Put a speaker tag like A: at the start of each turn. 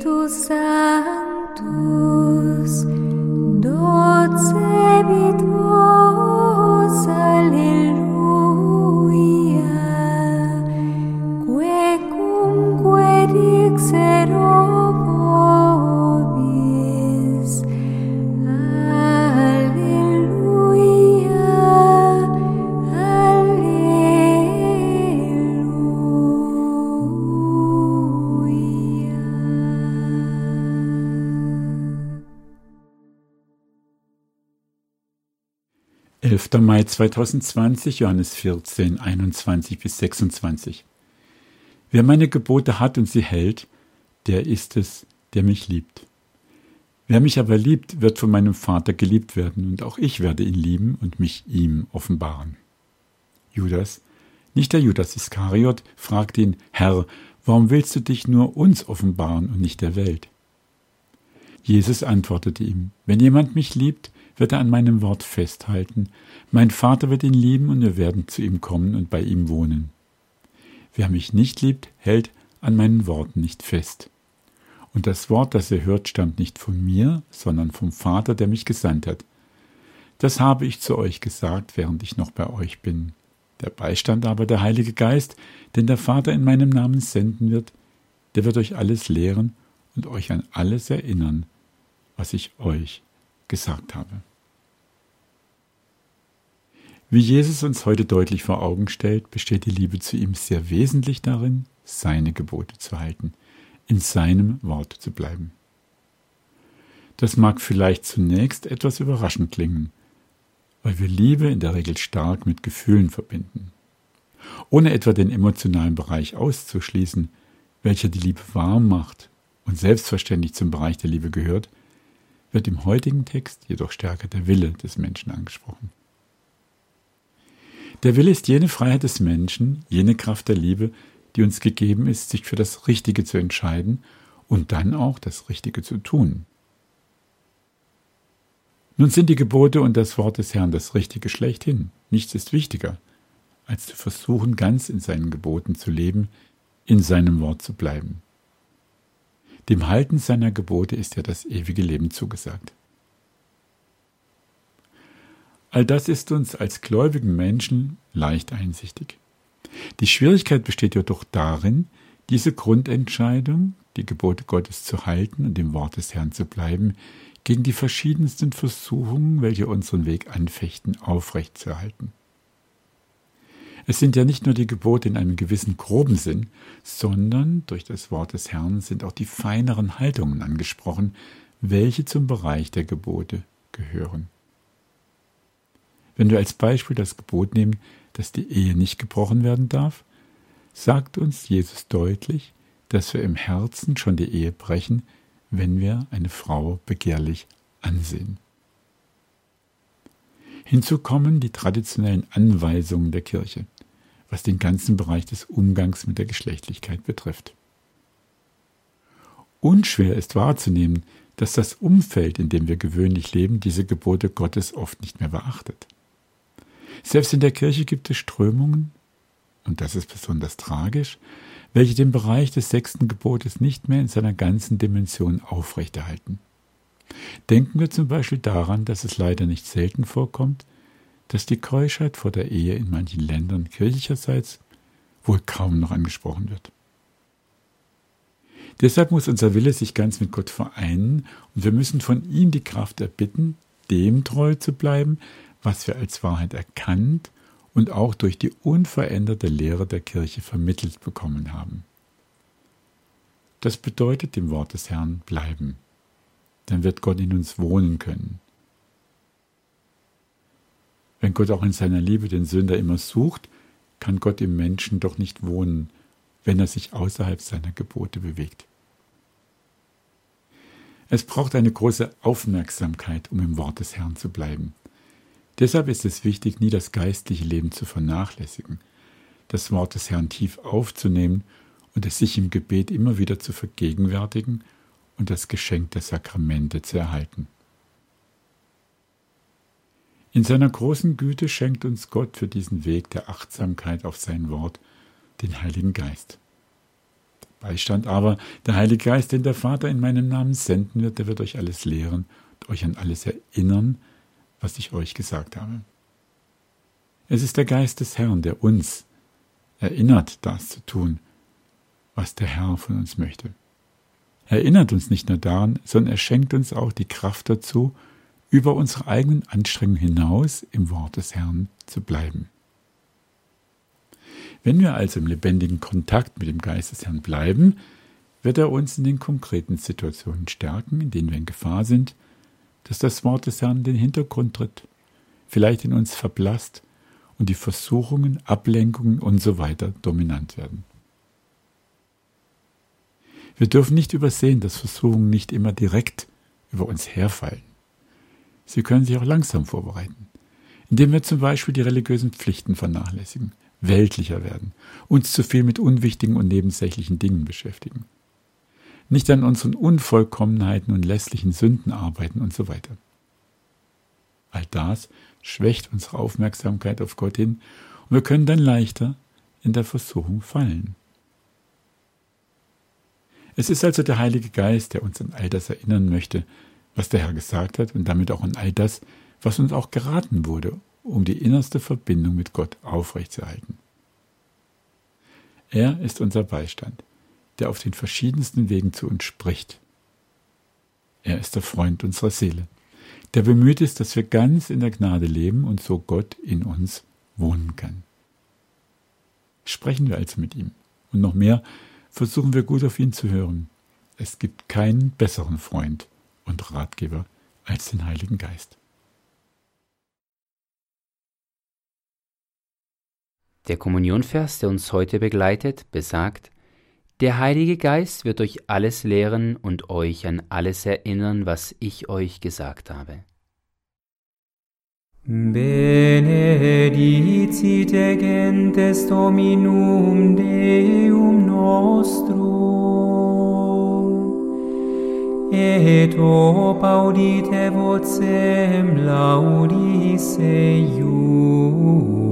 A: Spiritus Sanctus, docebit vos, alleluia, quecumque dixero vobis, alleluia, alleluia.
B: 11. Mai 2020, Johannes 14, 21-26. Wer meine Gebote hat und sie hält, der ist es, der mich liebt. Wer mich aber liebt, wird von meinem Vater geliebt werden, und auch ich werde ihn lieben und mich ihm offenbaren. Judas, nicht der Judas Iskariot, fragt ihn: Herr, warum willst du dich nur uns offenbaren und nicht der Welt? Jesus antwortete ihm: Wenn jemand mich liebt, wird er an meinem Wort festhalten. Mein Vater wird ihn lieben, und wir werden zu ihm kommen und bei ihm wohnen. Wer mich nicht liebt, hält an meinen Worten nicht fest. Und das Wort, das ihr hört, stammt nicht von mir, sondern vom Vater, der mich gesandt hat. Das habe ich zu euch gesagt, während ich noch bei euch bin. Der Beistand aber, der Heilige Geist, den der Vater in meinem Namen senden wird, der wird euch alles lehren und euch an alles erinnern, was ich euch gesagt habe. Wie Jesus uns heute deutlich vor Augen stellt, besteht die Liebe zu ihm sehr wesentlich darin, seine Gebote zu halten, in seinem Wort zu bleiben. Das mag vielleicht zunächst etwas überraschend klingen, weil wir Liebe in der Regel stark mit Gefühlen verbinden. Ohne etwa den emotionalen Bereich auszuschließen, welcher die Liebe warm macht und selbstverständlich zum Bereich der Liebe gehört, wird im heutigen Text jedoch stärker der Wille des Menschen angesprochen. Der Wille ist jene Freiheit des Menschen, jene Kraft der Liebe, die uns gegeben ist, sich für das Richtige zu entscheiden und dann auch das Richtige zu tun. Nun sind die Gebote und das Wort des Herrn das Richtige schlechthin. Nichts ist wichtiger, als zu versuchen, ganz in seinen Geboten zu leben, in seinem Wort zu bleiben. Dem Halten seiner Gebote ist ja das ewige Leben zugesagt. All das ist uns als gläubigen Menschen leicht einsichtig. Die Schwierigkeit besteht jedoch darin, diese Grundentscheidung, die Gebote Gottes zu halten und dem Wort des Herrn zu bleiben, gegen die verschiedensten Versuchungen, welche unseren Weg anfechten, aufrechtzuerhalten. Es sind ja nicht nur die Gebote in einem gewissen groben Sinn, sondern durch das Wort des Herrn sind auch die feineren Haltungen angesprochen, welche zum Bereich der Gebote gehören. Wenn wir als Beispiel das Gebot nehmen, dass die Ehe nicht gebrochen werden darf, sagt uns Jesus deutlich, dass wir im Herzen schon die Ehe brechen, wenn wir eine Frau begehrlich ansehen. Hinzu kommen die traditionellen Anweisungen der Kirche, was den ganzen Bereich des Umgangs mit der Geschlechtlichkeit betrifft. Unschwer ist wahrzunehmen, dass das Umfeld, in dem wir gewöhnlich leben, diese Gebote Gottes oft nicht mehr beachtet. Selbst in der Kirche gibt es Strömungen, und das ist besonders tragisch, welche den Bereich des 6. Gebotes nicht mehr in seiner ganzen Dimension aufrechterhalten. Denken wir zum Beispiel daran, dass es leider nicht selten vorkommt, dass die Keuschheit vor der Ehe in manchen Ländern kirchlicherseits wohl kaum noch angesprochen wird. Deshalb muss unser Wille sich ganz mit Gott vereinen und wir müssen von ihm die Kraft erbitten, dem treu zu bleiben, was wir als Wahrheit erkannt und auch durch die unveränderte Lehre der Kirche vermittelt bekommen haben. Das bedeutet dem Wort des Herrn bleiben. Dann wird Gott in uns wohnen können. Wenn Gott auch in seiner Liebe den Sünder immer sucht, kann Gott im Menschen doch nicht wohnen, wenn er sich außerhalb seiner Gebote bewegt. Es braucht eine große Aufmerksamkeit, um im Wort des Herrn zu bleiben. Deshalb ist es wichtig, nie das geistliche Leben zu vernachlässigen, das Wort des Herrn tief aufzunehmen und es sich im Gebet immer wieder zu vergegenwärtigen und das Geschenk der Sakramente zu erhalten. In seiner großen Güte schenkt uns Gott für diesen Weg der Achtsamkeit auf sein Wort den Heiligen Geist. Beistand aber, der Heilige Geist, den der Vater in meinem Namen senden wird, der wird euch alles lehren und euch an alles erinnern, was ich euch gesagt habe. Es ist der Geist des Herrn, der uns erinnert, das zu tun, was der Herr von uns möchte. Er erinnert uns nicht nur daran, sondern er schenkt uns auch die Kraft dazu, über unsere eigenen Anstrengungen hinaus im Wort des Herrn zu bleiben. Wenn wir also im lebendigen Kontakt mit dem Geist des Herrn bleiben, wird er uns in den konkreten Situationen stärken, in denen wir in Gefahr sind, dass das Wort des Herrn in den Hintergrund tritt, vielleicht in uns verblasst und die Versuchungen, Ablenkungen usw. dominant werden. Wir dürfen nicht übersehen, dass Versuchungen nicht immer direkt über uns herfallen. Sie können sich auch langsam vorbereiten, indem wir zum Beispiel die religiösen Pflichten vernachlässigen, weltlicher werden, uns zu viel mit unwichtigen und nebensächlichen Dingen beschäftigen, nicht an unseren Unvollkommenheiten und lässlichen Sünden arbeiten und so weiter. All das schwächt unsere Aufmerksamkeit auf Gott hin und wir können dann leichter in der Versuchung fallen. Es ist also der Heilige Geist, der uns an all das erinnern möchte, was der Herr gesagt hat und damit auch an all das, was uns auch geraten wurde, um die innerste Verbindung mit Gott aufrechtzuerhalten. Er ist unser Beistand, der auf den verschiedensten Wegen zu uns spricht. Er ist der Freund unserer Seele, der bemüht ist, dass wir ganz in der Gnade leben und so Gott in uns wohnen kann. Sprechen wir also mit ihm und noch mehr, versuchen wir gut auf ihn zu hören. Es gibt keinen besseren Freund und Ratgeber als den Heiligen Geist.
C: Der Kommunionvers, der uns heute begleitet, besagt: Der Heilige Geist wird euch alles lehren und euch an alles erinnern, was ich euch gesagt habe.
A: Benedicite gentes Dominum Deum nostrum, et ob audite vocem laudis eius.